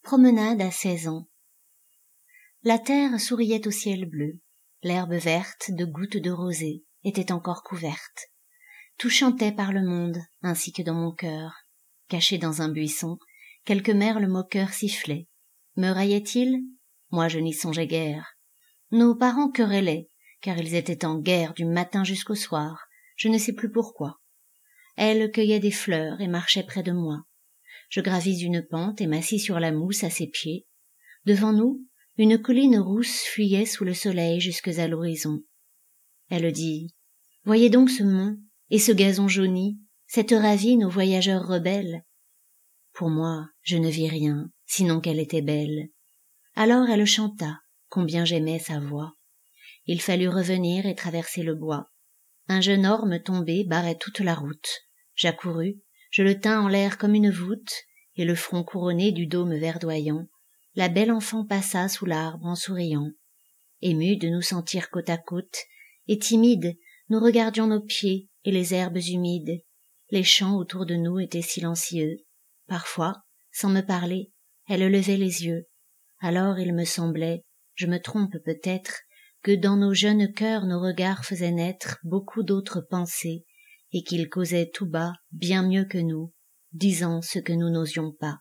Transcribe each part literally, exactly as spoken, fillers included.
Promenade à seize ans. La terre souriait au ciel bleu, l'herbe verte de gouttes de rosée était encore couverte. Tout chantait par le monde, ainsi que dans mon cœur. Caché dans un buisson, quelques merles moqueurs sifflaient. Me raillaient-ils? Moi je n'y songeais guère. Nos parents querellaient, car ils étaient en guerre du matin jusqu'au soir, je ne sais plus pourquoi. Elle cueillait des fleurs et marchait près de moi. Je gravis une pente et m'assis sur la mousse à ses pieds. Devant nous, une colline rousse fuyait sous le soleil jusques à l'horizon. Elle dit « Voyez donc ce mont et ce gazon jauni, cette ravine aux voyageurs rebelles. » Pour moi, je ne vis rien, sinon qu'elle était belle. Alors elle chanta, combien j'aimais sa voix. Il fallut revenir et traverser le bois. Un jeune orme tombé barrait toute la route. J'accourus, je le tins en l'air comme une voûte, et le front couronné du dôme verdoyant, la belle enfant passa sous l'arbre en souriant. Émus de nous sentir côte à côte, et timides, nous regardions nos pieds et les herbes humides. Les champs autour de nous étaient silencieux. Parfois, sans me parler, elle levait les yeux. Alors il me semblait, je me trompe peut-être, que dans nos jeunes cœurs nos regards faisaient naître beaucoup d'autres pensées, et qu'ils causaient tout bas bien mieux que nous, disant ce que nous n'osions pas.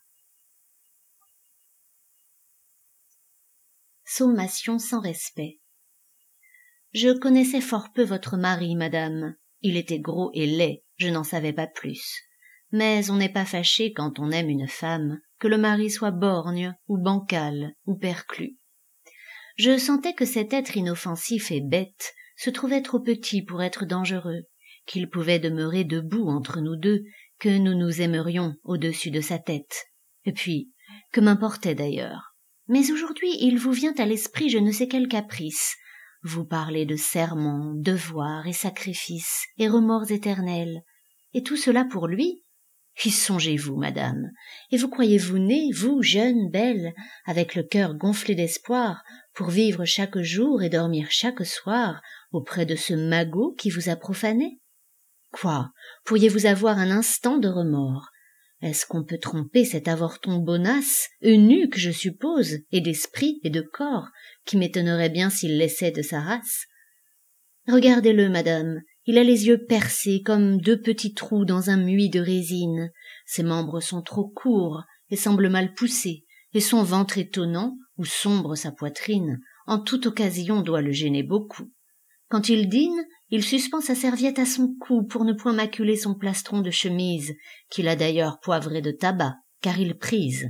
Sommation sans respect. Je connaissais fort peu votre mari, madame. Il était gros et laid, je n'en savais pas plus. Mais on n'est pas fâché quand on aime une femme, que le mari soit borgne, ou bancal, ou perclus. Je sentais que cet être inoffensif et bête se trouvait trop petit pour être dangereux, qu'il pouvait demeurer debout entre nous deux, que nous nous aimerions au-dessus de sa tête. Et puis, que m'importait d'ailleurs. Mais aujourd'hui, il vous vient à l'esprit je ne sais quel caprice. Vous parlez de serments, devoirs et sacrifices, et remords éternels. Et tout cela pour lui? Y songez-vous, madame, et vous croyez-vous née, vous, jeune, belle, avec le cœur gonflé d'espoir, pour vivre chaque jour et dormir chaque soir auprès de ce magot qui vous a profané? Quoi, pourriez-vous avoir un instant de remords? Est-ce qu'on peut tromper cet avorton bonasse, eunuque, je suppose, et d'esprit et de corps, qui m'étonnerait bien s'il laissait de sa race? Regardez-le, madame, il a les yeux percés comme deux petits trous dans un muid de résine, ses membres sont trop courts et semblent mal poussés, et son ventre étonnant, où sombre sa poitrine, en toute occasion doit le gêner beaucoup. Quand il dîne, il suspend sa serviette à son cou pour ne point maculer son plastron de chemise, qu'il a d'ailleurs poivré de tabac, car il prise.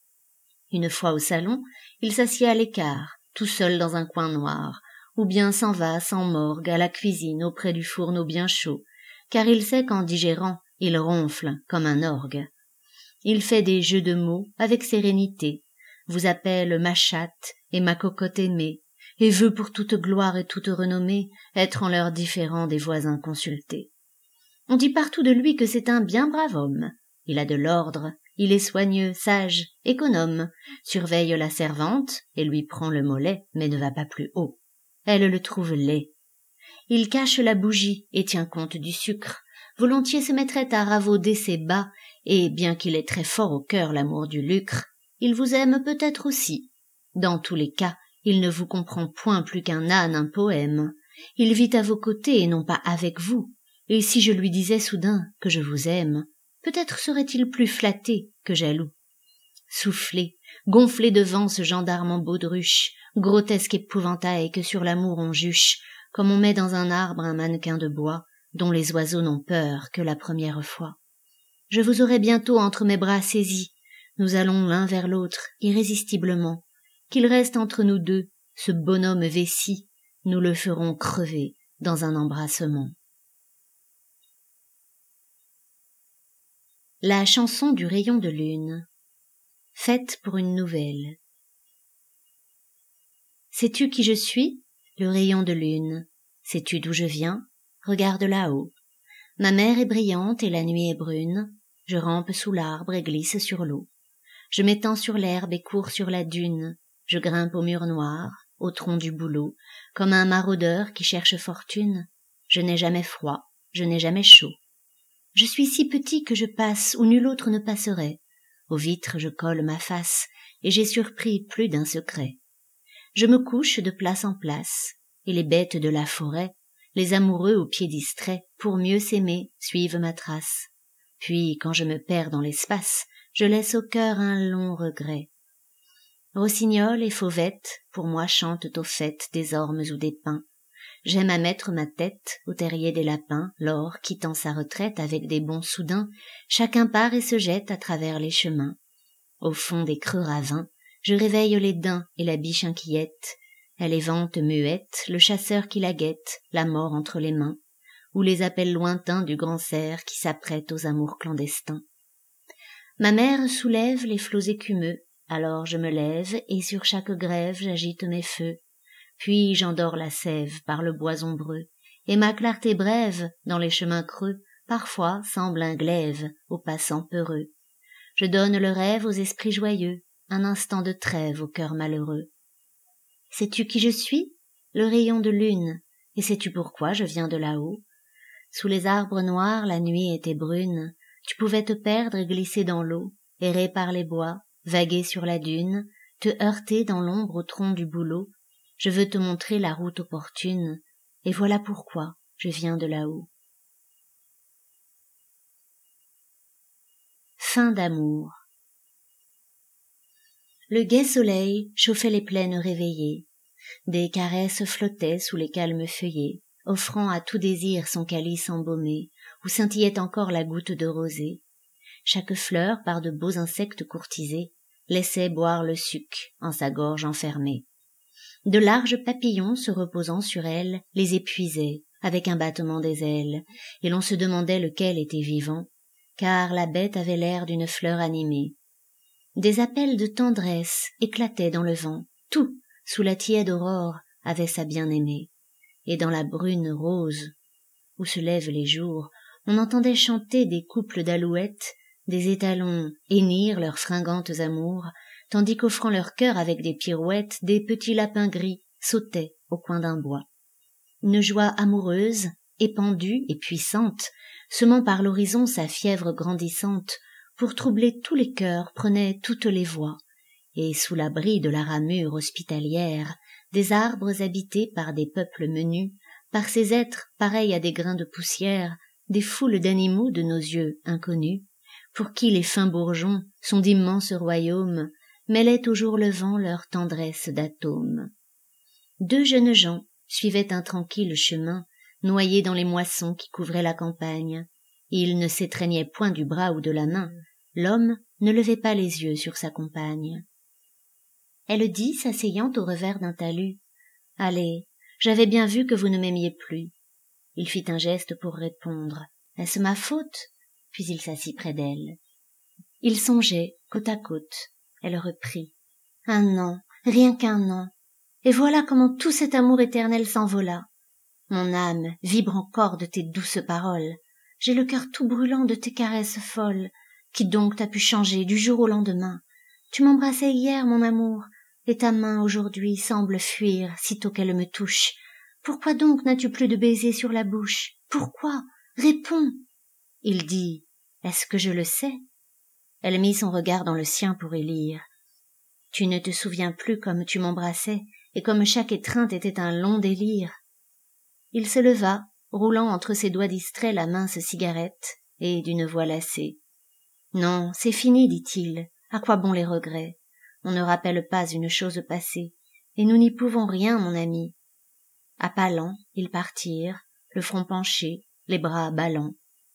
Une fois au salon, il s'assied à l'écart, tout seul dans un coin noir, ou bien s'en va sans morgue à la cuisine auprès du fourneau bien chaud, car il sait qu'en digérant, il ronfle comme un orgue. Il fait des jeux de mots avec sérénité, vous appelle ma chatte et ma cocotte aimée, et veut pour toute gloire et toute renommée être en l'heure différent des voisins consultés. On dit partout de lui que c'est un bien brave homme. Il a de l'ordre, il est soigneux, sage, économe, surveille la servante et lui prend le mollet, mais ne va pas plus haut. Elle le trouve laid. Il cache la bougie et tient compte du sucre, volontiers se mettrait à ravauder ses bas, et bien qu'il ait très fort au cœur l'amour du lucre, il vous aime peut-être aussi. Dans tous les cas, il ne vous comprend point plus qu'un âne un poème. Il vit à vos côtés et non pas avec vous. Et si je lui disais soudain que je vous aime, peut-être serait-il plus flatté que jaloux. Soufflé, gonflé de vent ce gendarme en baudruche, grotesque épouvantail que sur l'amour on juche, comme on met dans un arbre un mannequin de bois, dont les oiseaux n'ont peur que la première fois. Je vous aurai bientôt entre mes bras saisis. Nous allons l'un vers l'autre, irrésistiblement. Qu'il reste entre nous deux, ce bonhomme vessi, nous le ferons crever dans un embrassement. La chanson du rayon de lune, faite pour une nouvelle. Sais-tu qui je suis? Le rayon de lune. Sais-tu d'où je viens? Regarde là-haut. Ma mer est brillante et la nuit est brune. Je rampe sous l'arbre et glisse sur l'eau. Je m'étends sur l'herbe et cours sur la dune. Je grimpe au mur noir, au tronc du bouleau, comme un maraudeur qui cherche fortune. Je n'ai jamais froid, je n'ai jamais chaud. Je suis si petit que je passe où nul autre ne passerait. Aux vitres je colle ma face, et j'ai surpris plus d'un secret. Je me couche de place en place, et les bêtes de la forêt, les amoureux aux pieds distraits, pour mieux s'aimer, suivent ma trace. Puis, quand je me perds dans l'espace, je laisse au cœur un long regret. Rossignols et fauvettes, pour moi chantent aux fêtes des ormes ou des pins. J'aime à mettre ma tête au terrier des lapins, lors, quittant sa retraite avec des bonds soudains, chacun part et se jette à travers les chemins. Au fond des creux ravins, je réveille les daims et la biche inquiète. Elle évente muette le chasseur qui la guette, la mort entre les mains, ou les appels lointains du grand cerf qui s'apprête aux amours clandestins. Ma mère soulève les flots écumeux, alors je me lève et sur chaque grève j'agite mes feux. Puis j'endors la sève par le bois ombreux, et ma clarté brève, dans les chemins creux, parfois semble un glaive aux passants peureux. Je donne le rêve aux esprits joyeux, un instant de trêve au cœur malheureux. Sais-tu qui je suis? Le rayon de lune, et sais-tu pourquoi je viens de là-haut? Sous les arbres noirs la nuit était brune, tu pouvais te perdre et glisser dans l'eau, errer par les bois, vaguer sur la dune, te heurter dans l'ombre au tronc du bouleau. Je veux te montrer la route opportune, et voilà pourquoi je viens de là-haut. Fin d'amour. Le gai soleil chauffait les plaines réveillées, des caresses flottaient sous les calmes feuillets, offrant à tout désir son calice embaumé, où scintillait encore la goutte de rosée. Chaque fleur, par de beaux insectes courtisés, laissait boire le suc en sa gorge enfermée. De larges papillons se reposant sur elle les épuisaient avec un battement des ailes, et l'on se demandait lequel était vivant, car la bête avait l'air d'une fleur animée. Des appels de tendresse éclataient dans le vent, tout, sous la tiède aurore, avait sa bien-aimée. Et dans la brune rose, où se lèvent les jours, on entendait chanter des couples d'alouettes, des étalons hennir leurs fringantes amours, tandis qu'offrant leur cœur avec des pirouettes, des petits lapins gris sautaient au coin d'un bois. Une joie amoureuse, épandue et puissante, semant par l'horizon sa fièvre grandissante, pour troubler tous les cœurs prenait toutes les voix, et sous l'abri de la ramure hospitalière, des arbres habités par des peuples menus, par ces êtres pareils à des grains de poussière, des foules d'animaux de nos yeux inconnus, pour qui les fins bourgeons sont d'immenses royaumes, mêlaient au jour levant leur tendresse d'atomes. Deux jeunes gens suivaient un tranquille chemin, noyés dans les moissons qui couvraient la campagne. Ils ne s'étreignaient point du bras ou de la main, l'homme ne levait pas les yeux sur sa compagne. Elle dit, s'asseyant au revers d'un talus, « Allez, j'avais bien vu que vous ne m'aimiez plus. » Il fit un geste pour répondre, « Est-ce ma faute ?» Puis il s'assit près d'elle. Ils songeaient, côte à côte. Elle reprit, « Un an, rien qu'un an. Et voilà comment tout cet amour éternel s'envola. Mon âme vibre encore de tes douces paroles. J'ai le cœur tout brûlant de tes caresses folles. Qui donc t'a pu changer du jour au lendemain? Tu m'embrassais hier, mon amour, et ta main aujourd'hui semble fuir sitôt qu'elle me touche. Pourquoi donc n'as-tu plus de baisers sur la bouche? Pourquoi? Réponds. » Il dit, « Est-ce que je le sais ?» Elle mit son regard dans le sien pour y lire. « Tu ne te souviens plus comme tu m'embrassais, et comme chaque étreinte était un long délire. » Il se leva, roulant entre ses doigts distraits la mince cigarette, et d'une voix lassée. « Non, c'est fini, dit-il. À quoi bon les regrets? On ne rappelle pas une chose passée, et nous n'y pouvons rien, mon ami. » À pas lents, ils partirent, le front penché, les bras ballants.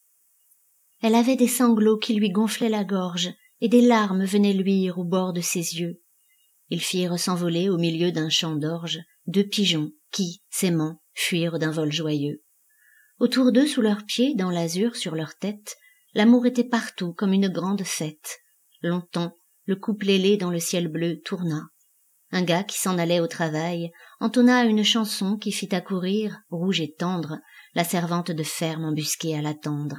Elle avait des sanglots qui lui gonflaient la gorge, et des larmes venaient luire au bord de ses yeux. Ils firent s'envoler au milieu d'un champ d'orge deux pigeons qui, s'aimant, fuirent d'un vol joyeux. Autour d'eux, sous leurs pieds, dans l'azur sur leur tête, l'amour était partout comme une grande fête. Longtemps, le couple ailé dans le ciel bleu tourna. Un gars qui s'en allait au travail entonna une chanson qui fit accourir, rouge et tendre, la servante de ferme embusquée à l'attendre.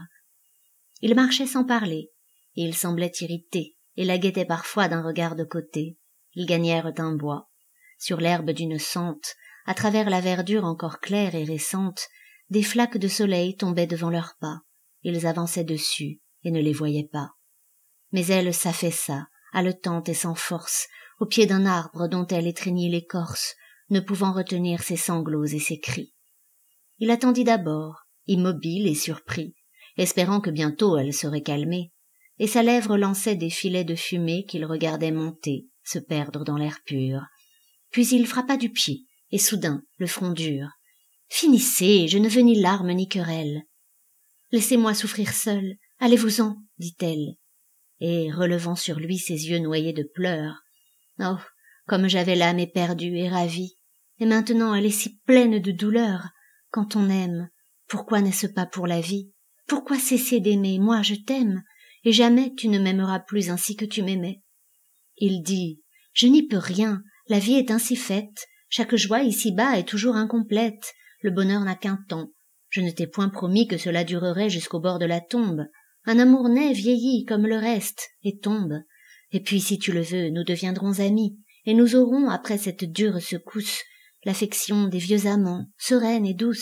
Il marchait sans parler, et il semblait irrité, et la guettait parfois d'un regard de côté. Ils gagnèrent un bois. Sur l'herbe d'une sente, à travers la verdure encore claire et récente, des flaques de soleil tombaient devant leurs pas. Ils avançaient dessus et ne les voyaient pas. mais elle s'affaissa, haletante et sans force, au pied d'un arbre dont elle étreignit l'écorce, ne pouvant retenir ses sanglots et ses cris. Il attendit d'abord, immobile et surpris, espérant que bientôt elle serait calmée, et sa lèvre lançait des filets de fumée qu'il regardait monter, se perdre dans l'air pur. Puis il frappa du pied, et soudain, le front dur. « Finissez, je ne veux ni larmes ni querelles. »« Laissez-moi souffrir seule, allez-vous-en, dit-elle, et relevant sur lui ses yeux noyés de pleurs. « Oh, comme j'avais l'âme éperdue et ravie, et maintenant elle est si pleine de douleur. Quand on aime, pourquoi n'est-ce pas pour la vie? Pourquoi cesser d'aimer? Moi, je t'aime, et jamais tu ne m'aimeras plus ainsi que tu m'aimais. » Il dit « Je n'y peux rien, la vie est ainsi faite, chaque joie ici-bas est toujours incomplète, le bonheur n'a qu'un temps. Je ne t'ai point promis que cela durerait jusqu'au bord de la tombe. Un amour naît, vieillit comme le reste, et tombe. Et puis, si tu le veux, nous deviendrons amis, et nous aurons, après cette dure secousse, l'affection des vieux amants, sereine et douce. »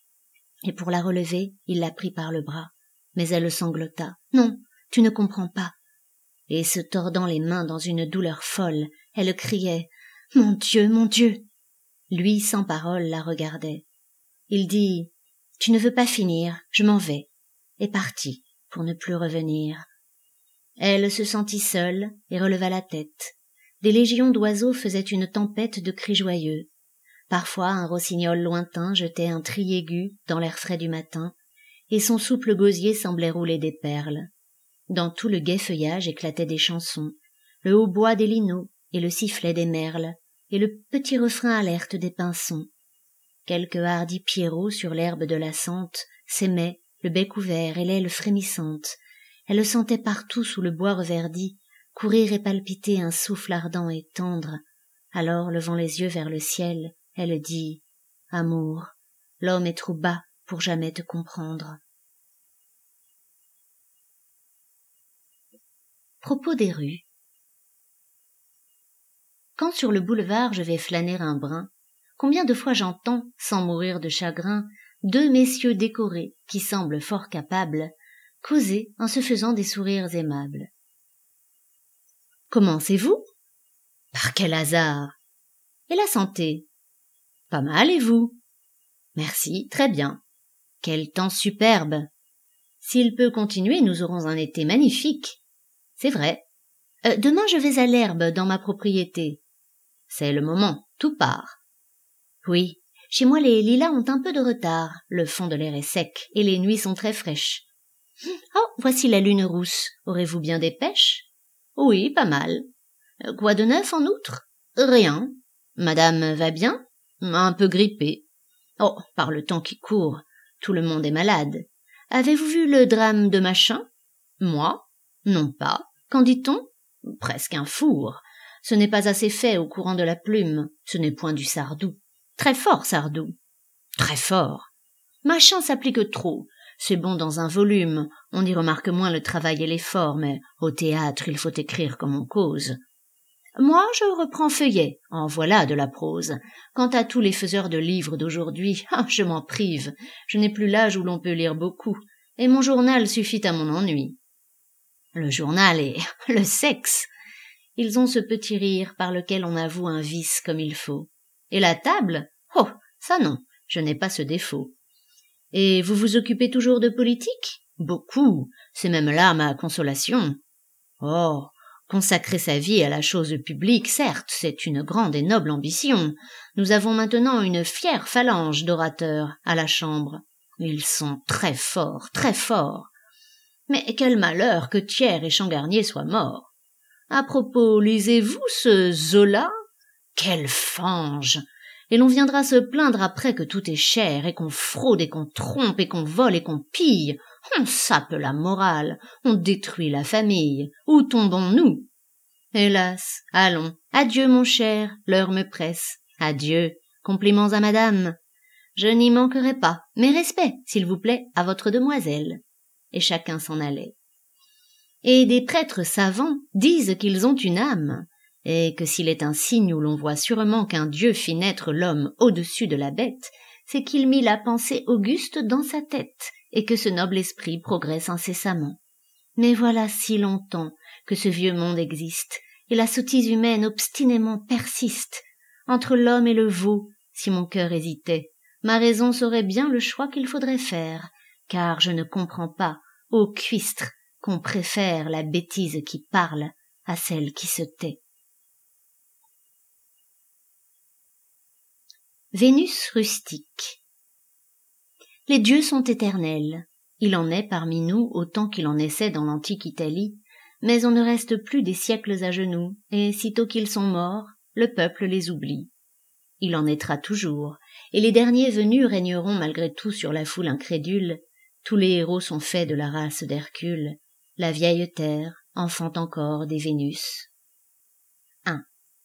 Et pour la relever, il la prit par le bras. Mais elle sanglota. « Non, tu ne comprends pas. » Et se tordant les mains dans une douleur folle, elle criait « Mon Dieu, mon Dieu !» Lui, sans parole, la regardait. Il dit « Tu ne veux pas finir, je m'en vais », et partit, pour ne plus revenir. Elle se sentit seule et releva la tête. Des légions d'oiseaux faisaient une tempête de cris joyeux. Parfois un rossignol lointain jetait un tri aigu dans l'air frais du matin, et son souple gosier semblait rouler des perles. Dans tout le gai feuillage éclataient des chansons, le hautbois des linneaux et le sifflet des merles, et le petit refrain alerte des pinsons. Quelques hardis pierrots sur l'herbe de la sente s'aimaient, le bec ouvert et l'aile frémissante. Elle le sentait partout sous le bois reverdi, courir et palpiter un souffle ardent et tendre. Alors, levant les yeux vers le ciel, elle dit « Amour, l'homme est trop bas pour jamais te comprendre. » Propos des rues. Quand sur le boulevard je vais flâner un brin, combien de fois j'entends, sans mourir de chagrin, deux messieurs décorés, qui semblent fort capables, causer en se faisant des sourires aimables. « Comment c'est-vous ? » ?»« Par quel hasard !»« Et la santé ?»« Pas mal, et vous ?»« Merci, très bien. »« Quel temps superbe !»« S'il peut continuer, nous aurons un été magnifique. »« C'est vrai. Euh, demain je vais à l'herbe dans ma propriété. »« C'est le moment, tout part. »« Oui, chez moi les lilas ont un peu de retard, le fond de l'air est sec et les nuits sont très fraîches. »« Oh, voici la lune rousse, aurez-vous bien des pêches ? » ?»« Oui, pas mal. »« Quoi de neuf en outre ? » ?»« Rien. »« Madame va bien ? » ?»« Un peu grippée. »« Oh, par le temps qui court, tout le monde est malade. Avez-vous vu le drame de machin ? » ?»« Moi ? Non pas. Qu'en dit-on ? » ?»« Presque un four. Ce n'est pas assez fait au courant de la plume. Ce n'est point du Sardou. Très fort, Sardou. Très fort. Machin s'applique trop. C'est bon dans un volume. On y remarque moins le travail et l'effort, mais au théâtre, il faut écrire comme on cause. Moi, je reprends feuillet. En voilà de la prose. Quant à tous les faiseurs de livres d'aujourd'hui, ah, je m'en prive. Je n'ai plus l'âge où l'on peut lire beaucoup. Et mon journal suffit à mon ennui. Le journal et le sexe. Ils ont ce petit rire par lequel on avoue un vice comme il faut. Et la table ? Oh, ça non, je n'ai pas ce défaut. Et vous vous occupez toujours de politique ? Beaucoup, c'est même là ma consolation. Oh, consacrer sa vie à la chose publique, certes, c'est une grande et noble ambition. Nous avons maintenant une fière phalange d'orateurs à la Chambre. Ils sont très forts, très forts. Mais quel malheur que Thiers et Changarnier soient morts. À propos, lisez-vous ce Zola ? Quelle fange ! Et l'on viendra se plaindre après que tout est cher, et qu'on fraude, et qu'on trompe, et qu'on vole, et qu'on pille. On sape la morale, on détruit la famille. Où tombons-nous ? Hélas, allons, adieu mon cher, l'heure me presse. Adieu, compliments à madame. Je n'y manquerai pas, mais respect, s'il vous plaît, à votre demoiselle. Et chacun s'en allait. Et des prêtres savants disent qu'ils ont une âme, et que s'il est un signe où l'on voit sûrement qu'un Dieu fit naître l'homme au-dessus de la bête, c'est qu'il mit la pensée auguste dans sa tête, et que ce noble esprit progresse incessamment. Mais voilà si longtemps que ce vieux monde existe, et la sottise humaine obstinément persiste. Entre l'homme et le veau, si mon cœur hésitait, ma raison saurait bien le choix qu'il faudrait faire, car je ne comprends pas, ô cuistre, qu'on préfère la bêtise qui parle à celle qui se tait. Vénus rustique. Les dieux sont éternels. Il en est parmi nous autant qu'il en essaie dans l'antique Italie, mais on ne reste plus des siècles à genoux, et sitôt qu'ils sont morts, le peuple les oublie. Il en naîtra toujours, et les derniers venus régneront malgré tout sur la foule incrédule. Tous les héros sont faits de la race d'Hercule. La vieille terre enfante encore des Vénus. un.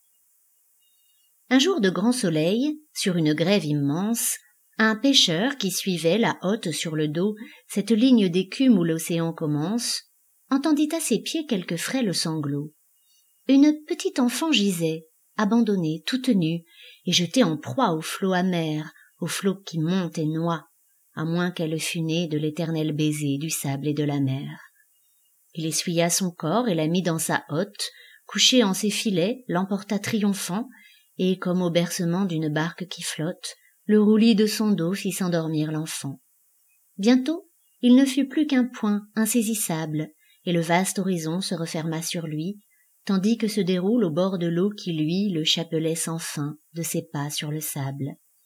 Un jour de grand soleil, sur une grève immense, un pêcheur qui suivait la hotte sur le dos cette ligne d'écume où l'océan commence, entendit à ses pieds quelques frêles sanglots. Une petite enfant gisait, abandonnée, toute nue, et jetée en proie aux flots amers, aux flots qui montent et noient, à moins qu'elle fût née de l'éternel baiser du sable et de la mer. Il essuya son corps et la mit dans sa hotte, couché en ses filets, l'emporta triomphant, et comme au bercement d'une barque qui flotte, le roulis de son dos fit s'endormir l'enfant. Bientôt, il ne fut plus qu'un point insaisissable, et le vaste horizon se referma sur lui, tandis que se déroule au bord de l'eau qui luit le chapelet sans fin de ses pas sur le sable.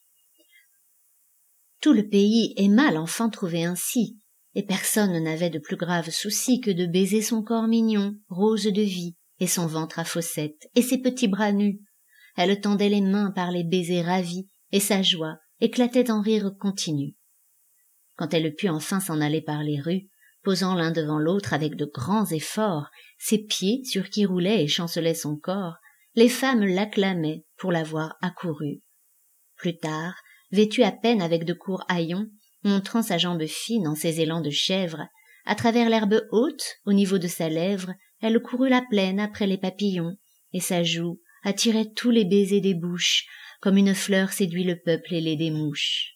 Tout le pays aima l'enfant trouvé ainsi, et personne n'avait de plus grave souci que de baiser son corps mignon, rose de vie, et son ventre à fossettes, et ses petits bras nus. Elle tendait les mains par les baisers ravis, et sa joie éclatait en rires continus. Quand elle put enfin s'en aller par les rues, posant l'un devant l'autre avec de grands efforts, ses pieds sur qui roulait et chancelait son corps, les femmes l'acclamaient pour l'avoir accourue. Plus tard, vêtue à peine avec de courts haillons, montrant sa jambe fine en ses élans de chèvre, à travers l'herbe haute, au niveau de sa lèvre, elle courut la plaine après les papillons, et sa joue attirait tous les baisers des bouches, comme une fleur séduit le peuple ailé des mouches.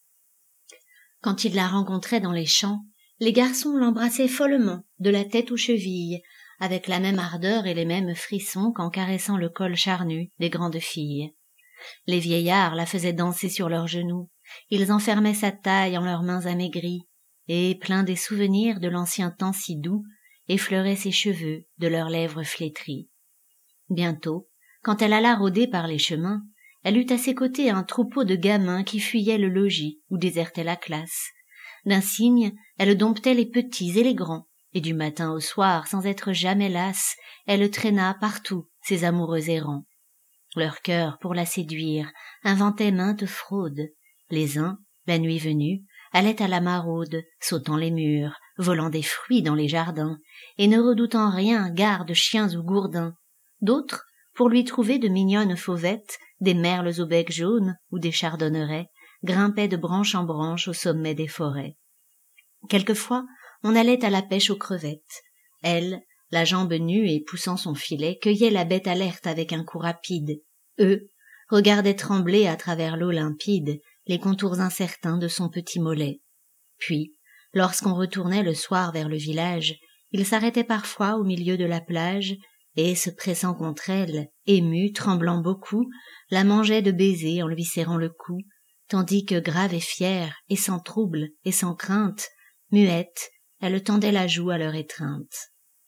Quand il la rencontrait dans les champs, les garçons l'embrassaient follement, de la tête aux chevilles, avec la même ardeur et les mêmes frissons qu'en caressant le col charnu des grandes filles. Les vieillards la faisaient danser sur leurs genoux, ils enfermaient sa taille en leurs mains amaigries, et, pleins des souvenirs de l'ancien temps si doux, effleuraient ses cheveux de leurs lèvres flétries. Bientôt, quand elle alla rôder par les chemins, elle eut à ses côtés un troupeau de gamins qui fuyaient le logis ou désertaient la classe. D'un signe, elle domptait les petits et les grands, et du matin au soir, sans être jamais lasse, elle traîna partout ses amoureux errants. Leur cœur, pour la séduire, inventait maintes fraudes. Les uns, la nuit venue, allaient à la maraude, sautant les murs, volant des fruits dans les jardins, et ne redoutant rien, gardes, chiens ou gourdins. D'autres, pour lui trouver de mignonnes fauvettes, des merles au bec jaune ou des chardonnerets, grimpaient de branche en branche au sommet des forêts. Quelquefois, on allait à la pêche aux crevettes. Elle, la jambe nue et poussant son filet, cueillait la bête alerte avec un coup rapide. Eux regardaient trembler à travers l'eau limpide les contours incertains de son petit mollet. Puis, lorsqu'on retournait le soir vers le village, il s'arrêtait parfois au milieu de la plage et, se pressant contre elle, ému, tremblant beaucoup, la mangeait de baisers en lui serrant le cou, tandis que, grave et fière, et sans trouble, et sans crainte, muette, elle tendait la joue à leur étreinte.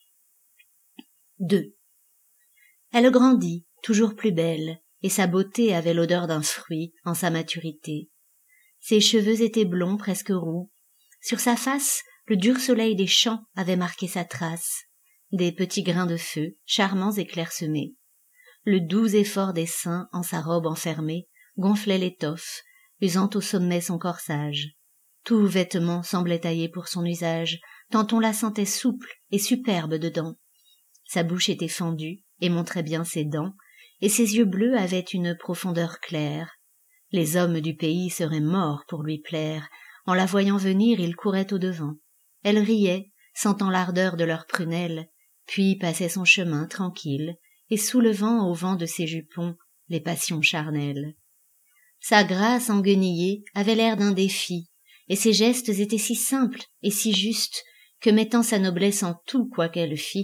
deux. Elle grandit, toujours plus belle, et sa beauté avait l'odeur d'un fruit en sa maturité. Ses cheveux étaient blonds, presque roux. Sur sa face, le dur soleil des champs avait marqué sa trace. Des petits grains de feu, charmants et clairsemés. Le doux effort des seins en sa robe enfermée gonflait l'étoffe, usant au sommet son corsage. Tout vêtement semblait taillé pour son usage, tant on la sentait souple et superbe dedans. Sa bouche était fendue et montrait bien ses dents, et ses yeux bleus avaient une profondeur claire. Les hommes du pays seraient morts pour lui plaire. En la voyant venir, ils couraient au-devant. Elle riait, sentant l'ardeur de leurs prunelles, puis passait son chemin tranquille, et soulevant au vent de ses jupons les passions charnelles. Sa grâce enguenillée avait l'air d'un défi, et ses gestes étaient si simples et si justes que, mettant sa noblesse en tout quoi qu'elle fît,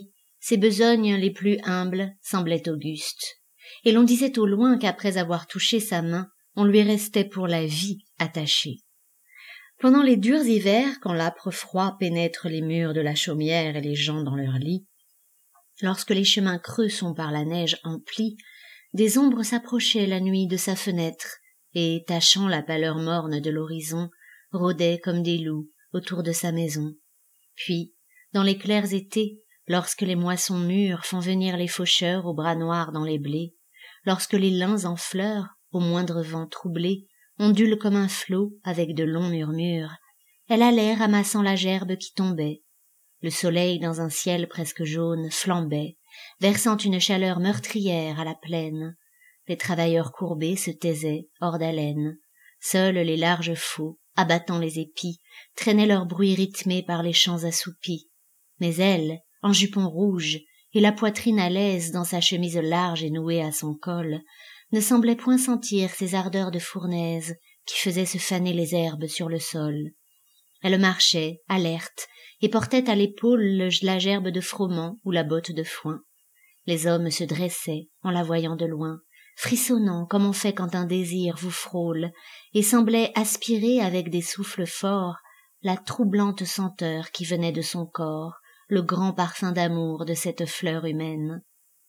ses besognes les plus humbles semblaient augustes, et l'on disait au loin qu'après avoir touché sa main, on lui restait pour la vie attaché. Pendant les durs hivers, quand l'âpre froid pénètre les murs de la chaumière et les gens dans leurs lits, lorsque les chemins creux sont par la neige emplis, des ombres s'approchaient la nuit de sa fenêtre, et, tachant la pâleur morne de l'horizon, rôdaient comme des loups autour de sa maison. Puis, dans les clairs étés, lorsque les moissons mûres font venir les faucheurs aux bras noirs dans les blés, lorsque les lins en fleurs, au moindre vent troublé, ondulent comme un flot avec de longs murmures, elle allait ramassant la gerbe qui tombait. Le soleil dans un ciel presque jaune flambait, versant une chaleur meurtrière à la plaine. Les travailleurs courbés se taisaient, hors d'haleine. Seuls les larges faux, abattant les épis, traînaient leur bruit rythmé par les champs assoupis. Mais elle, en jupon rouge, et la poitrine à l'aise dans sa chemise large et nouée à son col, ne semblait point sentir ces ardeurs de fournaise qui faisaient se faner les herbes sur le sol. Elle marchait, alerte, et portait à l'épaule la gerbe de froment ou la botte de foin. Les hommes se dressaient en la voyant de loin, frissonnant comme on fait quand un désir vous frôle, et semblaient aspirer avec des souffles forts la troublante senteur qui venait de son corps, le grand parfum d'amour de cette fleur humaine.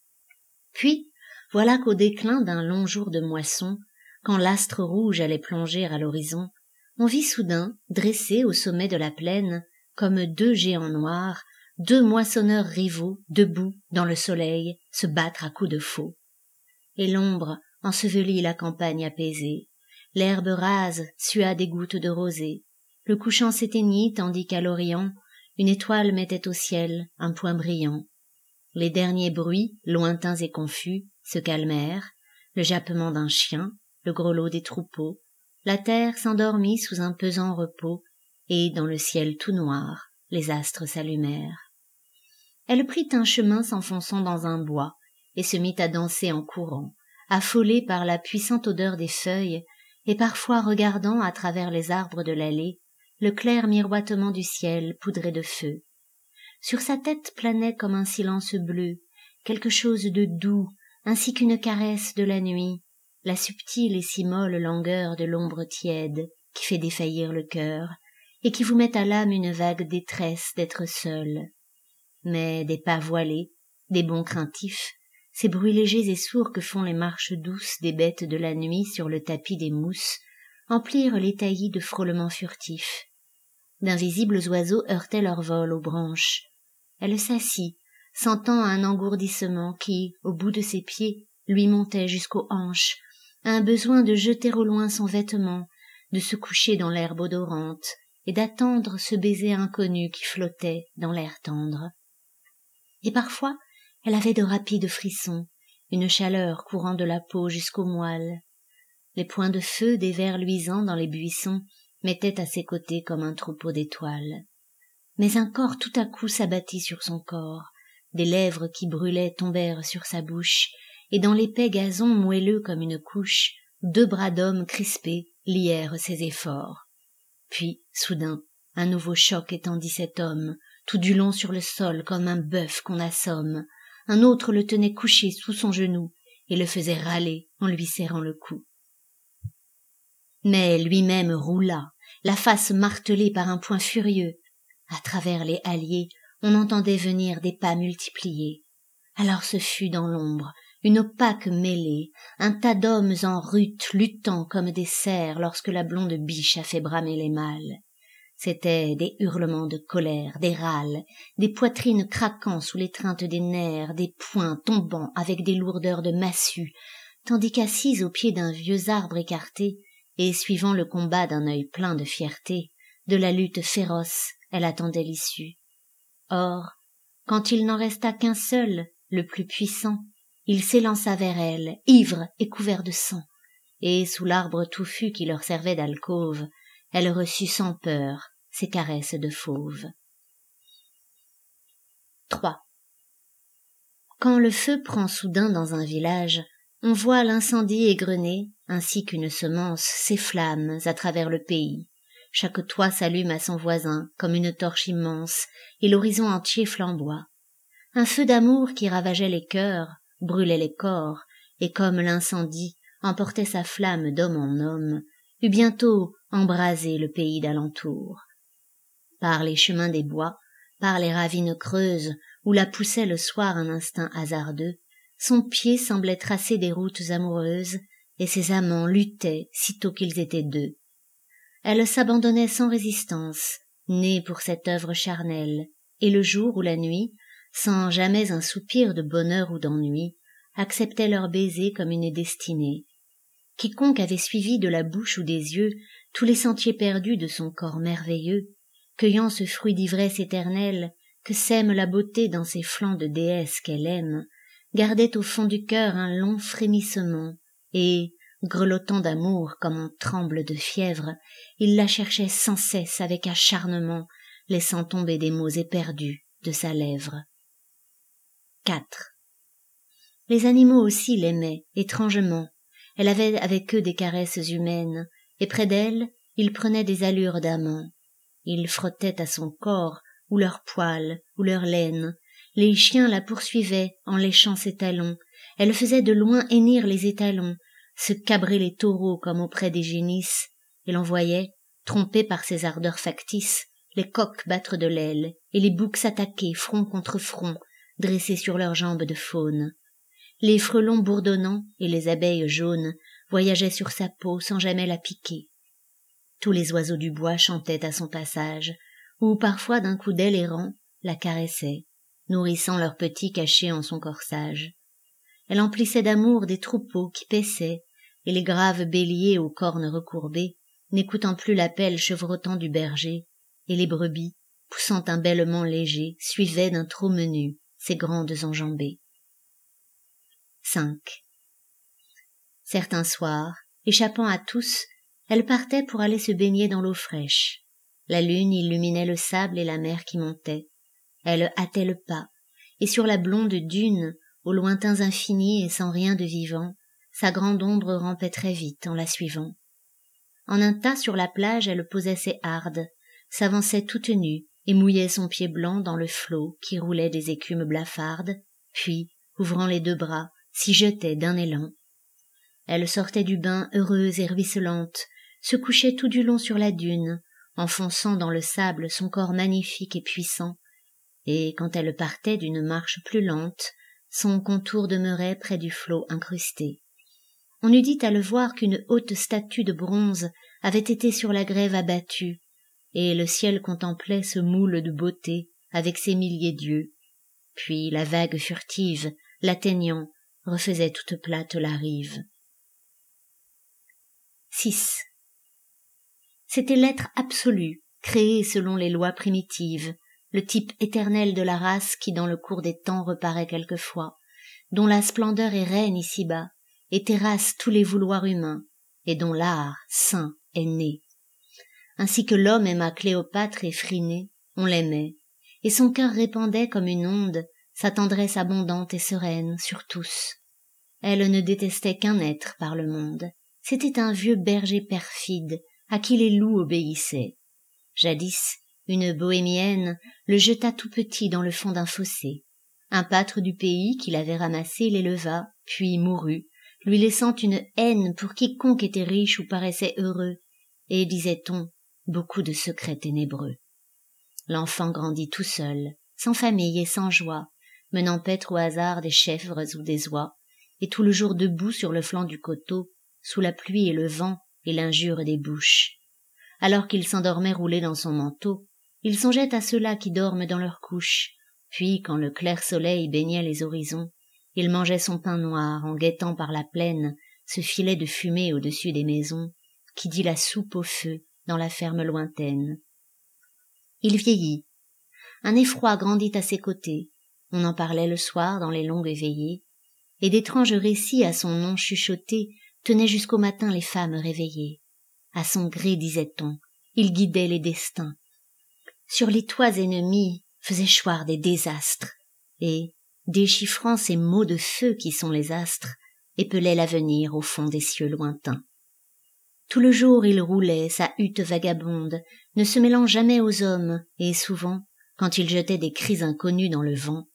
Puis, voilà qu'au déclin d'un long jour de moisson, quand l'astre rouge allait plonger à l'horizon, on vit soudain, dressés au sommet de la plaine, comme deux géants noirs, deux moissonneurs rivaux, debout, dans le soleil, se battre à coups de faux. Et l'ombre ensevelit la campagne apaisée, l'herbe rase sua des gouttes de rosée, le couchant s'éteignit tandis qu'à l'orient, une étoile mettait au ciel un point brillant. Les derniers bruits, lointains et confus, se calmèrent, le jappement d'un chien, le grelot des troupeaux, la terre s'endormit sous un pesant repos, et dans le ciel tout noir, les astres s'allumèrent. Elle prit un chemin s'enfonçant dans un bois, et se mit à danser en courant, affolée par la puissante odeur des feuilles, et parfois regardant à travers les arbres de l'allée, le clair miroitement du ciel poudré de feu. Sur sa tête planait comme un silence bleu, quelque chose de doux, ainsi qu'une caresse de la nuit, la subtile et si molle langueur de l'ombre tiède qui fait défaillir le cœur, et qui vous met à l'âme une vague détresse d'être seul. Mais des pas voilés, des bonds craintifs, ces bruits légers et sourds que font les marches douces des bêtes de la nuit sur le tapis des mousses, emplirent les taillis de frôlements furtifs. D'invisibles oiseaux heurtaient leur vol aux branches. Elle s'assit, sentant un engourdissement qui, au bout de ses pieds, lui montait jusqu'aux hanches, un besoin de jeter au loin son vêtement, de se coucher dans l'herbe odorante, et d'attendre ce baiser inconnu qui flottait dans l'air tendre. Et parfois, elle avait de rapides frissons, une chaleur courant de la peau jusqu'aux moelles. Les points de feu des vers luisants dans les buissons mettaient à ses côtés comme un troupeau d'étoiles. Mais un corps tout à coup s'abattit sur son corps, des lèvres qui brûlaient tombèrent sur sa bouche, et dans l'épais gazon moelleux comme une couche, deux bras d'homme crispés lièrent ses efforts. Puis, soudain, un nouveau choc étendit cet homme, tout du long sur le sol comme un bœuf qu'on assomme. Un autre le tenait couché sous son genou et le faisait râler en lui serrant le cou. Mais lui-même roula, la face martelée par un poing furieux. À travers les halliers, on entendait venir des pas multipliés. Alors ce fut dans l'ombre, une opaque mêlée, un tas d'hommes en rut luttant comme des cerfs lorsque la blonde biche a fait bramer les mâles. C'étaient des hurlements de colère, des râles, des poitrines craquant sous l'étreinte des nerfs, des poings tombant avec des lourdeurs de massue, tandis qu'assise au pied d'un vieux arbre écarté, et suivant le combat d'un œil plein de fierté, de la lutte féroce, elle attendait l'issue. Or, quand il n'en resta qu'un seul, le plus puissant, il s'élança vers elle, ivre et couvert de sang, et sous l'arbre touffu qui leur servait d'alcôve, elle reçut sans peur ses caresses de fauve. trois. Quand le feu prend soudain dans un village, on voit l'incendie égrener, ainsi qu'une semence, ses flammes à travers le pays. Chaque toit s'allume à son voisin, comme une torche immense, et l'horizon entier flamboie. un feu d'amour qui ravageait les cœurs, brûlait les corps, et comme l'incendie emportait sa flamme d'homme en homme, eut bientôt embrasé le pays d'alentour. Par les chemins des bois, par les ravines creuses, où la poussait le soir un instinct hasardeux, son pied semblait tracer des routes amoureuses, et ses amants luttaient sitôt qu'ils étaient deux. Elle s'abandonnait sans résistance, née pour cette œuvre charnelle, et le jour ou la nuit, sans jamais un soupir de bonheur ou d'ennui, acceptait leur baiser comme une destinée. Quiconque avait suivi de la bouche ou des yeux tous les sentiers perdus de son corps merveilleux, cueillant ce fruit d'ivresse éternelle que sème la beauté dans ces flancs de déesse qu'elle aime, gardait au fond du cœur un long frémissement, et, grelottant d'amour comme on tremble de fièvre, il la cherchait sans cesse avec acharnement, laissant tomber des mots éperdus de sa lèvre. quatre. Les animaux aussi l'aimaient, étrangement. Elle avait avec eux des caresses humaines, et près d'elle, il prenait des allures d'amant. Il frottait à son corps, ou leurs poils, ou leur laine. Les chiens la poursuivaient en léchant ses talons. Elle faisait de loin hennir les étalons, se cabrer les taureaux comme auprès des génisses, et l'on voyait, trompé par ses ardeurs factices, les coqs battre de l'aile, et les boucs s'attaquer front contre front, dressés sur leurs jambes de faune. Les frelons bourdonnants et les abeilles jaunes voyageaient sur sa peau sans jamais la piquer. Tous les oiseaux du bois chantaient à son passage, ou parfois d'un coup d'aile errant la caressaient, nourrissant leurs petits cachés en son corsage. Elle emplissait d'amour des troupeaux qui paissaient, et les graves béliers aux cornes recourbées, n'écoutant plus l'appel chevrotant du berger, et les brebis, poussant un bêlement léger, suivaient d'un trot menu ses grandes enjambées. cinq. Certains soirs, échappant à tous, elle partait pour aller se baigner dans l'eau fraîche. La lune illuminait le sable et la mer qui montait. Elle hâtait le pas, et sur la blonde dune, aux lointains infinis et sans rien de vivant, sa grande ombre rampait très vite en la suivant. En un tas sur la plage, elle posait ses hardes, s'avançait toute nue et mouillait son pied blanc dans le flot qui roulait des écumes blafardes, puis, ouvrant les deux bras, s'y jetait d'un élan. Elle sortait du bain heureuse et ruisselante, se couchait tout du long sur la dune, enfonçant dans le sable son corps magnifique et puissant, et quand elle partait d'une marche plus lente, son contour demeurait près du flot incrusté. On eût dit à le voir qu'une haute statue de bronze avait été sur la grève abattue, et le ciel contemplait ce moule de beauté avec ses milliers d'yeux. Puis la vague furtive, l'atteignant, refaisait toute plate la rive. six. C'était l'être absolu, créé selon les lois primitives, le type éternel de la race qui dans le cours des temps reparaît quelquefois, dont la splendeur est reine ici-bas, et terrasse tous les vouloirs humains, et dont l'art, saint, est né. Ainsi que l'homme aima Cléopâtre et Phryné, on l'aimait, et son cœur répandait comme une onde sa tendresse abondante et sereine sur tous. Elle ne détestait qu'un être par le monde, c'était un vieux berger perfide à qui les loups obéissaient. Jadis, une bohémienne le jeta tout petit dans le fond d'un fossé. Un pâtre du pays qui l'avait ramassé l'éleva, puis mourut, lui laissant une haine pour quiconque était riche ou paraissait heureux, et, disait-on, beaucoup de secrets ténébreux. L'enfant grandit tout seul, sans famille et sans joie, menant paître au hasard des chèvres ou des oies, et tout le jour debout sur le flanc du coteau, sous la pluie et le vent et l'injure des bouches. Alors qu'il s'endormait roulé dans son manteau, il songeait à ceux-là qui dorment dans leurs couches, puis, quand le clair soleil baignait les horizons, il mangeait son pain noir en guettant par la plaine ce filet de fumée au-dessus des maisons, qui dit la soupe au feu dans la ferme lointaine. Il vieillit. Un effroi grandit à ses côtés. On en parlait le soir dans les longues veillées, et d'étranges récits à son nom chuchotés tenaient jusqu'au matin les femmes réveillées. À son gré, disait-on, il guidait les destins. Sur les toits ennemis faisait choir des désastres, et, déchiffrant ces mots de feu qui sont les astres, épelait l'avenir au fond des cieux lointains. Tout le jour il roulait, sa hutte vagabonde, ne se mêlant jamais aux hommes, et souvent, quand il jetait des cris inconnus dans le vent,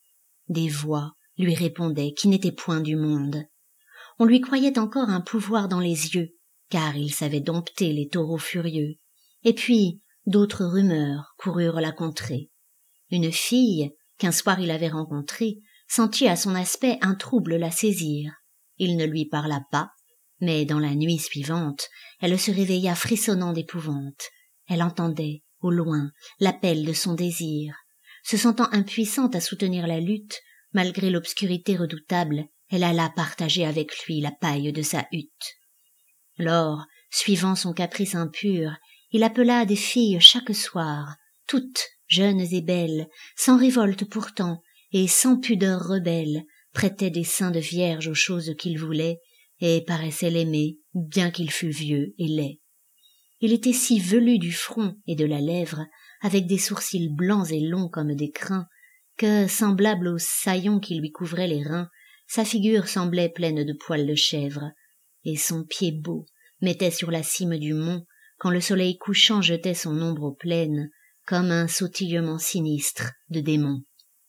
Des voix lui répondaient qui n'étaient point du monde. On lui croyait encore un pouvoir dans les yeux, car il savait dompter les taureaux furieux. Et puis, d'autres rumeurs coururent la contrée. Une fille, qu'un soir il avait rencontrée, sentit à son aspect un trouble la saisir. Il ne lui parla pas, mais dans la nuit suivante, elle se réveilla frissonnant d'épouvante. Elle entendait, au loin, l'appel de son désir. Se sentant impuissante à soutenir la lutte, malgré l'obscurité redoutable, elle alla partager avec lui la paille de sa hutte. Lors, suivant son caprice impur, il appela des filles chaque soir, toutes jeunes et belles, sans révolte pourtant, et sans pudeur rebelle, prêtaient des seins de vierge aux choses qu'il voulait, et paraissaient l'aimer, bien qu'il fût vieux et laid. Il était si velu du front et de la lèvre, avec des sourcils blancs et longs comme des crins, que, semblable aux saillons qui lui couvraient les reins, sa figure semblait pleine de poils de chèvre, et son pied beau mettait sur la cime du mont, quand le soleil couchant jetait son ombre aux plaines, comme un sautillement sinistre de démons.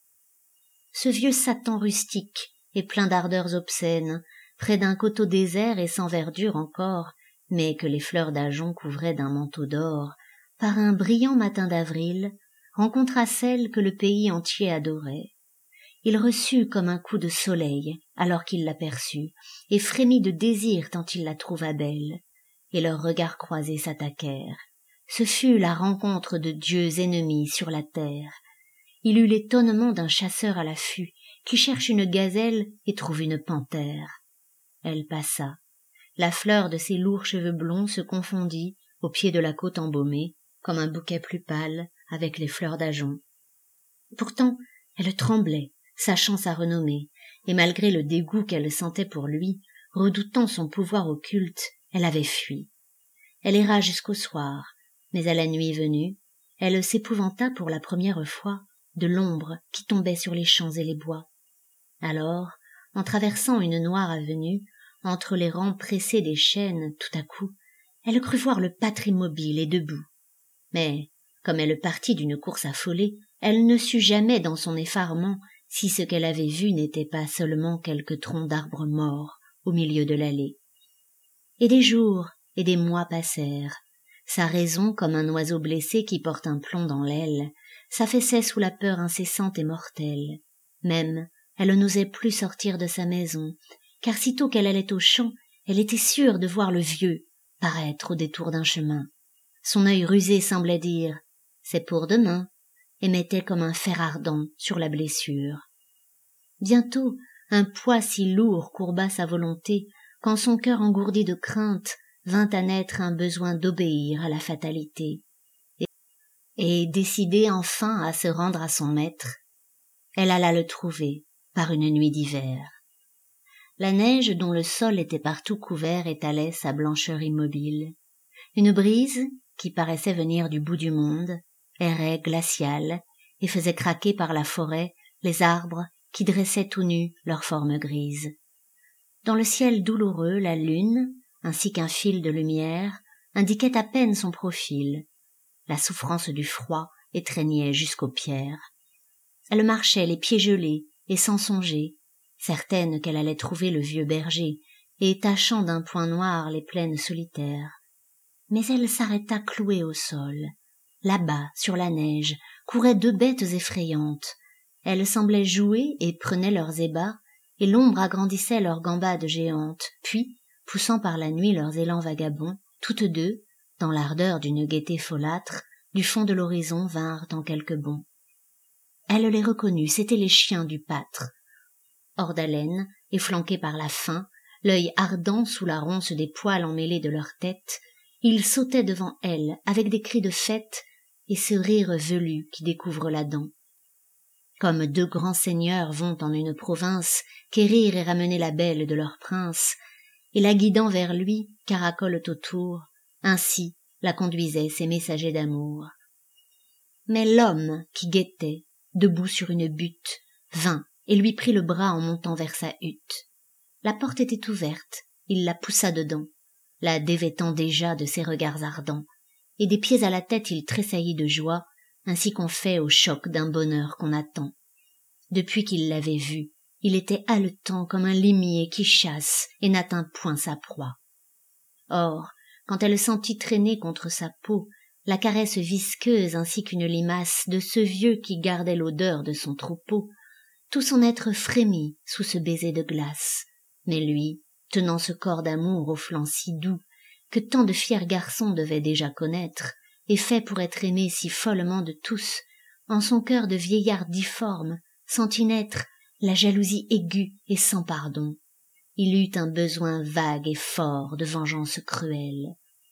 Ce vieux Satan rustique et plein d'ardeurs obscènes, près d'un coteau désert et sans verdure encore, mais que les fleurs d'ajonc couvraient d'un manteau d'or, par un brillant matin d'avril, rencontra celle que le pays entier adorait. Il reçut comme un coup de soleil alors qu'il l'aperçut, et frémit de désir tant il la trouva belle, et leurs regards croisés s'attaquèrent. Ce fut la rencontre de dieux ennemis sur la terre. Il eut l'étonnement d'un chasseur à l'affût, qui cherche une gazelle et trouve une panthère. Elle passa. La fleur de ses lourds cheveux blonds se confondit, au pied de la côte embaumée, comme un bouquet plus pâle, avec les fleurs d'ajonc. Pourtant, elle tremblait, sachant sa renommée, et malgré le dégoût qu'elle sentait pour lui, redoutant son pouvoir occulte, elle avait fui. Elle erra jusqu'au soir, mais à la nuit venue, elle s'épouvanta pour la première fois de l'ombre qui tombait sur les champs et les bois. Alors, en traversant une noire avenue, entre les rangs pressés des chênes, tout à coup, elle crut voir le pâtre immobile et debout. Mais, comme elle partit d'une course affolée, elle ne sut jamais dans son effarement si ce qu'elle avait vu n'était pas seulement quelques troncs d'arbres morts au milieu de l'allée. Et des jours et des mois passèrent. Sa raison, comme un oiseau blessé qui porte un plomb dans l'aile, s'affaissait sous la peur incessante et mortelle. Même, elle n'osait plus sortir de sa maison, car sitôt qu'elle allait au champ, elle était sûre de voir le vieux paraître au détour d'un chemin. Son œil rusé semblait dire « c'est pour demain » et mettait comme un fer ardent sur la blessure. Bientôt, un poids si lourd courba sa volonté qu'en son cœur engourdi de crainte vint à naître un besoin d'obéir à la fatalité. Et, et décidée enfin à se rendre à son maître, elle alla le trouver par une nuit d'hiver. La neige dont le sol était partout couvert étalait sa blancheur immobile. Une brise, qui paraissait venir du bout du monde, errait glaciale et faisait craquer par la forêt les arbres qui dressaient tout nus leurs formes grises. Dans le ciel douloureux, la lune, ainsi qu'un fil de lumière, indiquait à peine son profil. La souffrance du froid étreignait jusqu'aux pierres. Elle marchait les pieds gelés et sans songer, certaine qu'elle allait trouver le vieux berger, et tachant d'un point noir les plaines solitaires. Mais elle s'arrêta clouée au sol. Là-bas, sur la neige, couraient deux bêtes effrayantes. Elles semblaient jouer et prenaient leurs ébats, et l'ombre agrandissait leurs gambades géantes. Puis, poussant par la nuit leurs élans vagabonds, toutes deux, dans l'ardeur d'une gaieté folâtre, du fond de l'horizon vinrent en quelques bonds. Elle les reconnut, c'étaient les chiens du pâtre. Hors d'haleine, et flanqués par la faim, l'œil ardent sous la ronce des poils emmêlés de leur tête, ils sautaient devant elle avec des cris de fête et ce rire velu qui découvre la dent. Comme deux grands seigneurs vont en une province quérir et ramener la belle de leur prince, et la guidant vers lui caracolent autour, ainsi la conduisaient ces messagers d'amour. Mais l'homme qui guettait, debout sur une butte, vint et lui prit le bras en montant vers sa hutte. La porte était ouverte, il la poussa dedans, la dévêtant déjà de ses regards ardents, et des pieds à la tête il tressaillit de joie, ainsi qu'on fait au choc d'un bonheur qu'on attend. Depuis qu'il l'avait vue, il était haletant comme un limier qui chasse et n'atteint point sa proie. Or, quand elle sentit traîner contre sa peau la caresse visqueuse ainsi qu'une limace de ce vieux qui gardait l'odeur de son troupeau, tout son être frémit sous ce baiser de glace. Mais lui, tenant ce corps d'amour au flanc si doux, que tant de fiers garçons devaient déjà connaître, et fait pour être aimé si follement de tous, en son cœur de vieillard difforme, sentit naître la jalousie aiguë et sans pardon. Il eut un besoin vague et fort de vengeance cruelle.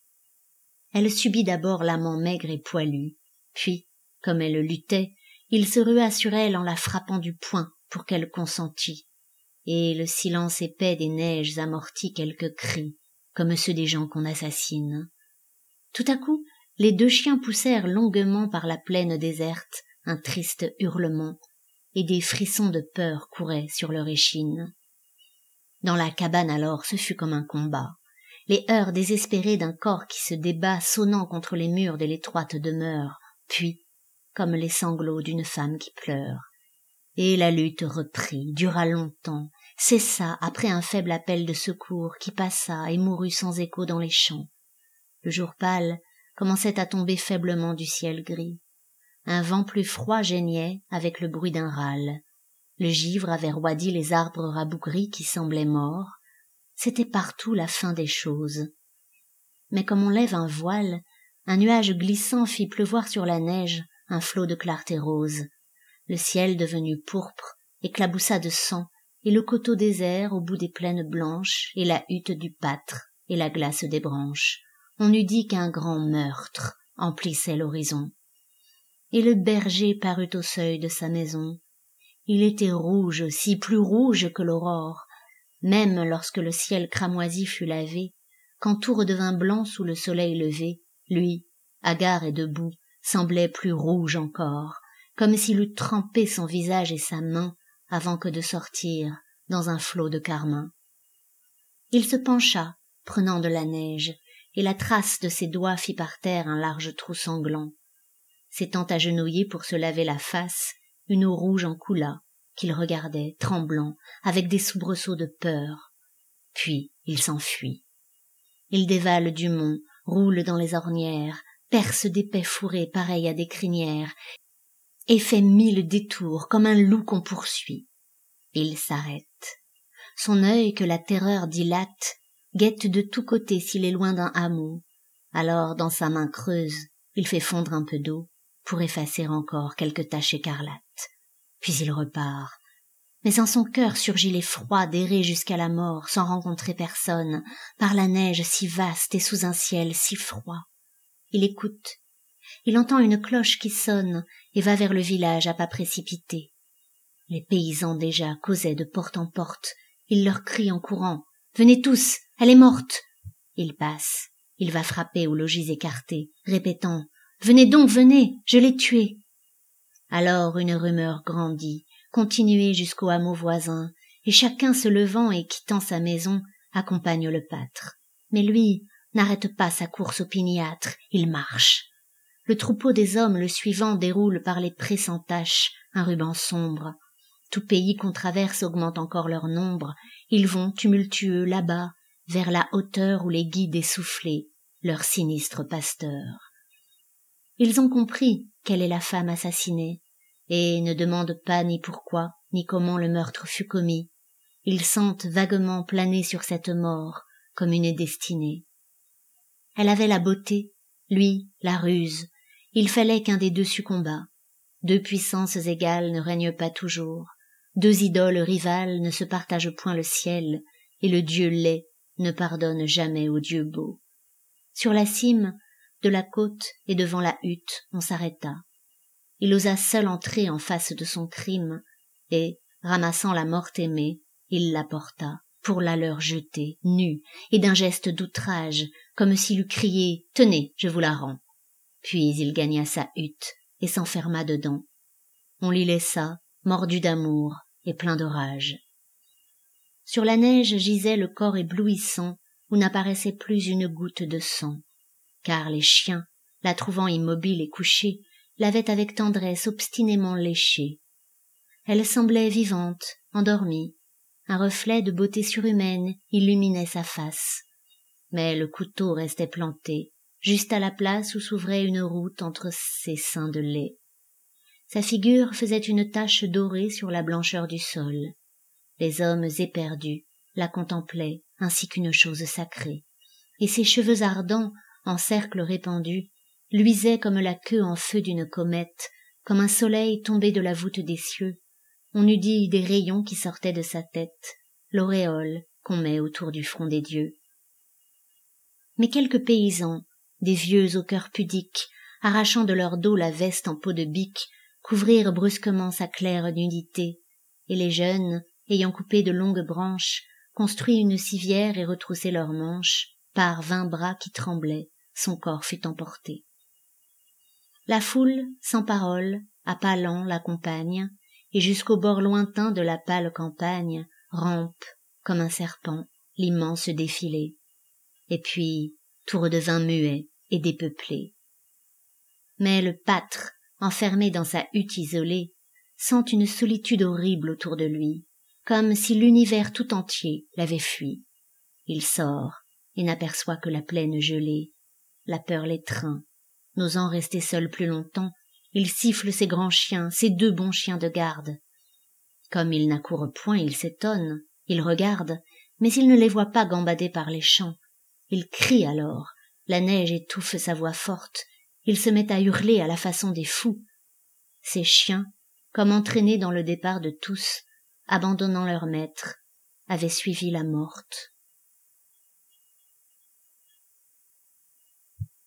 Elle subit d'abord l'amant maigre et poilu, puis, comme elle luttait, il se rua sur elle en la frappant du poing pour qu'elle consentît, et le silence épais des neiges amortit quelques cris, comme ceux des gens qu'on assassine. Tout à coup, les deux chiens poussèrent longuement par la plaine déserte un triste hurlement, et des frissons de peur couraient sur leur échine. Dans la cabane alors, ce fut comme un combat. Les heurts désespérés d'un corps qui se débat sonnant contre les murs de l'étroite demeure, puis, comme les sanglots d'une femme qui pleure. Et la lutte reprit, dura longtemps, cessa après un faible appel de secours qui passa et mourut sans écho dans les champs. Le jour pâle commençait à tomber faiblement du ciel gris. Un vent plus froid geignait avec le bruit d'un râle. Le givre avait roidi les arbres rabougris qui semblaient morts. C'était partout la fin des choses. Mais comme on lève un voile, un nuage glissant fit pleuvoir sur la neige un flot de clarté rose. Le ciel devenu pourpre éclaboussa de sang, et le coteau désert au bout des plaines blanches, et la hutte du pâtre, et la glace des branches. On eût dit qu'un grand meurtre emplissait l'horizon. Et le berger parut au seuil de sa maison. Il était rouge aussi, plus rouge que l'aurore. Même lorsque le ciel cramoisi fut lavé, quand tout redevint blanc sous le soleil levé, lui, hagard et debout, semblait plus rouge encore, comme s'il eût trempé son visage et sa main avant que de sortir dans un flot de carmin. Il se pencha, prenant de la neige, et la trace de ses doigts fit par terre un large trou sanglant. S'étant agenouillé pour se laver la face, une eau rouge en coula, qu'il regardait, tremblant, avec des soubresauts de peur. Puis il s'enfuit. Il dévale du mont, roule dans les ornières, perce d'épais fourrés pareils à des crinières, et fait mille détours comme un loup qu'on poursuit. Il s'arrête. Son œil que la terreur dilate guette de tous côtés s'il est loin d'un hameau. Alors dans sa main creuse, il fait fondre un peu d'eau pour effacer encore quelques taches écarlates. Puis il repart. Mais en son cœur surgit l'effroi d'errer jusqu'à la mort sans rencontrer personne, par la neige si vaste et sous un ciel si froid. Il écoute. Il entend une cloche qui sonne et va vers le village à pas précipités. Les paysans déjà causaient de porte en porte. Il leur crie en courant « Venez tous, elle est morte !» Il passe. Il va frapper aux logis écartés, répétant « Venez donc, venez, je l'ai tuée !» Alors une rumeur grandit, continuée jusqu'au hameau voisin, et chacun se levant et quittant sa maison, accompagne le pâtre. Mais lui n'arrête pas sa course opiniâtre, il marche. Le troupeau des hommes le suivant déroule par les prés sans tache un ruban sombre. Tout pays qu'on traverse augmente encore leur nombre. Ils vont tumultueux là-bas, vers la hauteur où les guides essoufflés, leurs sinistres pasteurs. Ils ont compris quelle est la femme assassinée, et ne demandent pas ni pourquoi, ni comment le meurtre fut commis. Ils sentent vaguement planer sur cette mort, comme une destinée. Elle avait la beauté, lui, la ruse. Il fallait qu'un des deux succombât. Deux puissances égales ne règnent pas toujours. Deux idoles rivales ne se partagent point le ciel, et le dieu laid ne pardonne jamais au dieu beau. Sur la cime, de la côte et devant la hutte, on s'arrêta. Il osa seul entrer en face de son crime, et, ramassant la morte aimée, il la porta, pour la leur jeter, nue, et d'un geste d'outrage, comme s'il eût crié « Tenez, je vous la rends !» Puis il gagna sa hutte, et s'enferma dedans. On l'y laissa, mordu d'amour et plein de rage. Sur la neige gisait le corps éblouissant, où n'apparaissait plus une goutte de sang, car les chiens, la trouvant immobile et couchée, l'avaient avec tendresse obstinément léchée. Elle semblait vivante, endormie. Un reflet de beauté surhumaine illuminait sa face. Mais le couteau restait planté, juste à la place où s'ouvrait une route entre ses seins de lait. Sa figure faisait une tache dorée sur la blancheur du sol. Les hommes éperdus la contemplaient ainsi qu'une chose sacrée, et ses cheveux ardents, en cercles répandus, luisaient comme la queue en feu d'une comète, comme un soleil tombé de la voûte des cieux. On eût dit des rayons qui sortaient de sa tête, l'auréole qu'on met autour du front des dieux. Mais quelques paysans, des vieux au cœur pudique, arrachant de leur dos la veste en peau de bique, couvrirent brusquement sa claire nudité, et les jeunes, ayant coupé de longues branches, construit une civière et retroussé leurs manches, par vingt bras qui tremblaient, son corps fut emporté. La foule, sans parole, à pas lents l'accompagne, et jusqu'au bord lointain de la pâle campagne, rampe, comme un serpent, l'immense défilé. Et puis, tout redevint muet et dépeuplé. Mais le pâtre, enfermé dans sa hutte isolée, sent une solitude horrible autour de lui, comme si l'univers tout entier l'avait fui. Il sort et n'aperçoit que la plaine gelée. La peur l'étreint. N'osant rester seul plus longtemps, il siffle ses grands chiens, ses deux bons chiens de garde. Comme ils n'accourent point, il s'étonne, il regarde, mais il ne les voit pas gambader par les champs. Il crie alors, la neige étouffe sa voix forte, il se met à hurler à la façon des fous. Ces chiens, comme entraînés dans le départ de tous, abandonnant leur maître, avaient suivi la morte.